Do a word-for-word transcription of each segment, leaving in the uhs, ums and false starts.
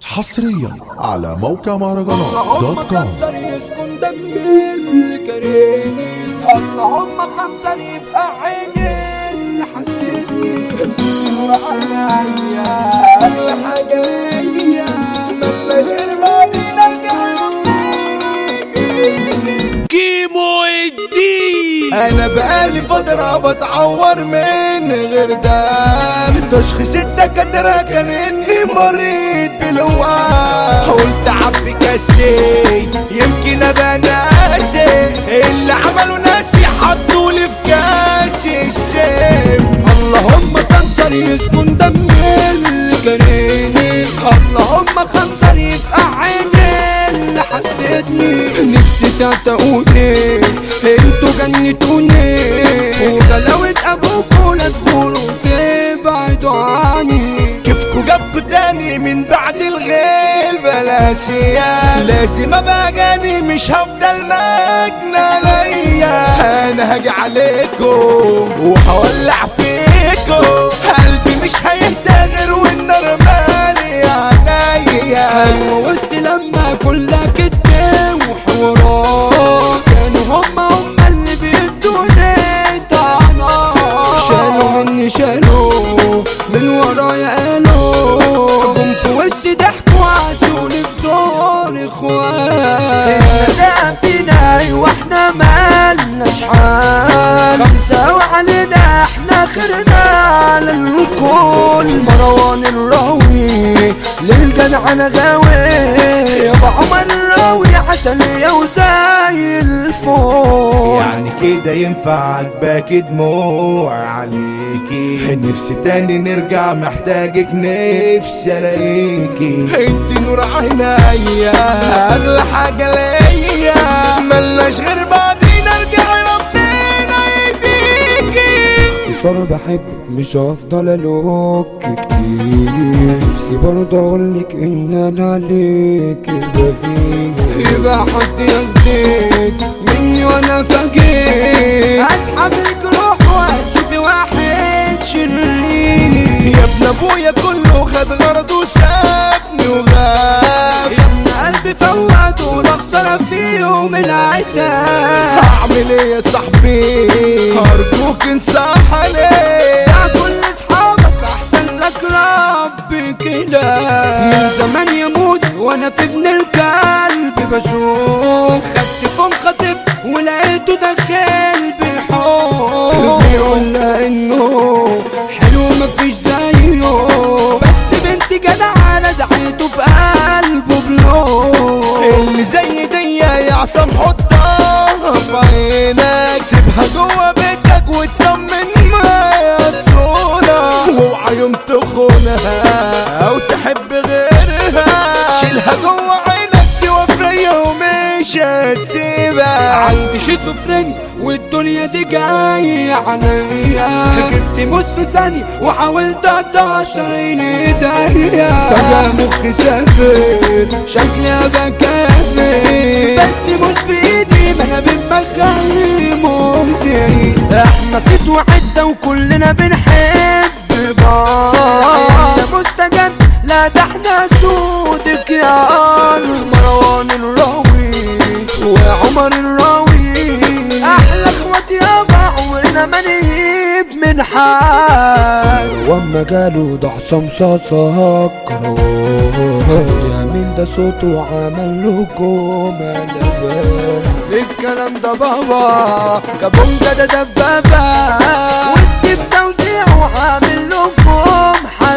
حصريا على موقع مهرجانات دوت كوم. خمسة يسكن دمي اللي كرهني، اللهم خمسة يبقى عيني اللي حسيتني وعليا أغلى حاجة ليا ملناش غير بعدين أرجع كيمو الدين. انا بقالي فترة بتعور من غير دم، تشخيص الدكاترة كان اني مريض بالوهم. قلت عبي كاسي يمكن ابقى ناسي اللي عملوا ناسي حطولي في كاسي السم. اللهم خمسة يسكن دمي اللي كرهني، اللهم خمسة يبقى عيني اللي حسيتني. نفسي تعتقوني انتوا جنتوني، وغلاوة ابوكوا لا تقولوا تبعدوا عني. كيفكوا جابكوا تاني من بعد الغيبة لاسيا، لازم ابقى جاني مش هفضل مجنى ليا. انا هاجي عليكوا وهولع فيكوا، قلبي مش هيهدى غير والنار مالي عينيا. ايوه وسط لما كلها كدب وحوارات، كانوا هما هما اللي بيدوني طعنات. شالوا مني شالوا من ورايا قالوا، جم في وشي ضحكوا وعاشوني في دور اخوان. احنا فينا ايوه احنا مالناش حال، خمسة وعلينا احنا خيرنا على الكل. مروان الراوي للجدع انا غاوي، يابا عمر الراوي عسل يا وزي الفول. يعني كده ينفع عجباك دموع عليكي، نفسي تاني نرجع محتاجك نفسي الاقيكي. انت نور عينيا اغلى حاجة ليا، ملناش غير بعدين ارجع ربنا يديكي. صار بحب مش هفضل الوك كتير، نفسي برضه اقولك ان انا عليك بغير. يبقى حد ياخدك مني وانا فقير، اسحب لك روح واشوفي واحد شرير. يا ابن ابويا كله خد غرضه وسابني وغاب، يا ابن قلبي فوت ولا خسارة في يوم العتاب. هعمل ايه يا صاحبي ارجوك انصح عليه، يا كل اصحابك احسن لك ربي كده. من زمان يموت وانا في ابن الكلب بشوف، خدت فم خطيب ولقيته داخل بحب. بيقول انه حلو مفيش زيه، بس بنت جدعة نزعته في قلبه بلون. اللي زي دي يا عصام حطها في عينك، سيبها جوا بيتك واطمن ما يتصونها، واوعى يوم تخونها او تحب غيرها. شيلها جوا عينك دي وفرية ومش هتسيبها. عندي شيزوفرينيا والدنيا دي جاية عليا، جبت موس في ثانية وحاولت اقطع شرايين ايديا. فجأة مخي سافر شكلي ابقى كافر، بس مش بايدي ما انا بمخي ممزي. احنا ست وحدة وكلنا بنحب بعض، يا مستجد لا ده احنا سودك يا قلب. مروان الراوي وعمر الراوي احلى اخوات يابا عمرنا ما نهيب من حال. واما قالوا ده حسام صاصة هكروا، يا مين ده صوته عمل لكم قلبان. في الكلام ده بابا كابونجا ده دبابة، ودي بتوزيعه عامل لكم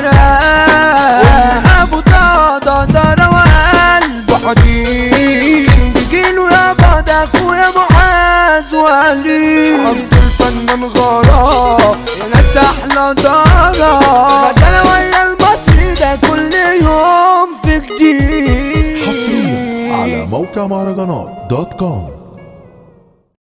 حرام. ابو طاطا ده روان بحديد، بيجيله يابا ده اخويا معاذ وليد. عبد الفنان غارة يا ناس احلى دارة، غزالة ويا المصري ده كل يوم في جديد. حصريا على موقع مهرجانات دوت كوم.